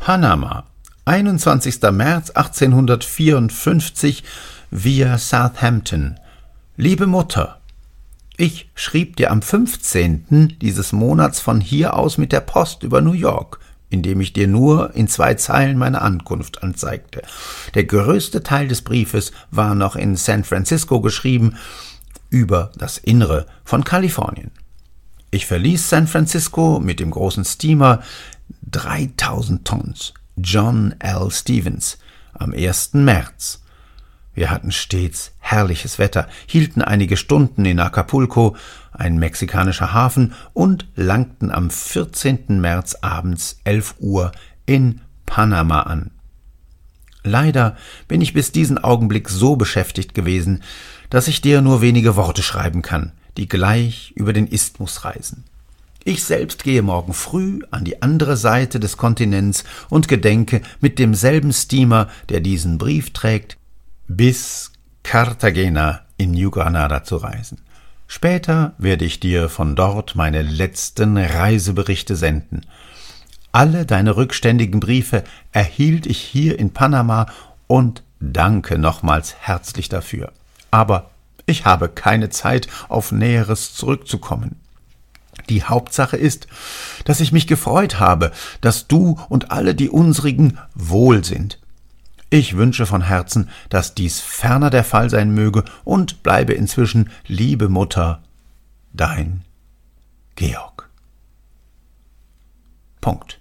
Panama, 21. März 1854 via Southampton. Liebe Mutter, ich schrieb dir am 15. dieses Monats von hier aus mit der Post über New York, indem ich dir nur in 2 Zeilen meine Ankunft anzeigte. Der größte Teil des Briefes war noch in San Francisco geschrieben, über das Innere von Kalifornien. Ich verließ San Francisco mit dem großen Steamer 3000 Tons, John L. Stevens, am 1. März. Wir hatten stets herrliches Wetter, hielten einige Stunden in Acapulco, ein mexikanischer Hafen, und langten am 14. März abends 11 Uhr in Panama an. Leider bin ich bis diesen Augenblick so beschäftigt gewesen, dass ich dir nur wenige Worte schreiben kann, die gleich über den Isthmus reisen. Ich selbst gehe morgen früh an die andere Seite des Kontinents und gedenke, mit demselben Steamer, der diesen Brief trägt, bis Cartagena in New Granada zu reisen. Später werde ich dir von dort meine letzten Reiseberichte senden. Alle deine rückständigen Briefe erhielt ich hier in Panama und danke nochmals herzlich dafür. Aber ich habe keine Zeit, auf Näheres zurückzukommen. Die Hauptsache ist, dass ich mich gefreut habe, dass du und alle die unsrigen wohl sind. Ich wünsche von Herzen, dass dies ferner der Fall sein möge, und bleibe inzwischen, liebe Mutter, dein Georg. Punkt.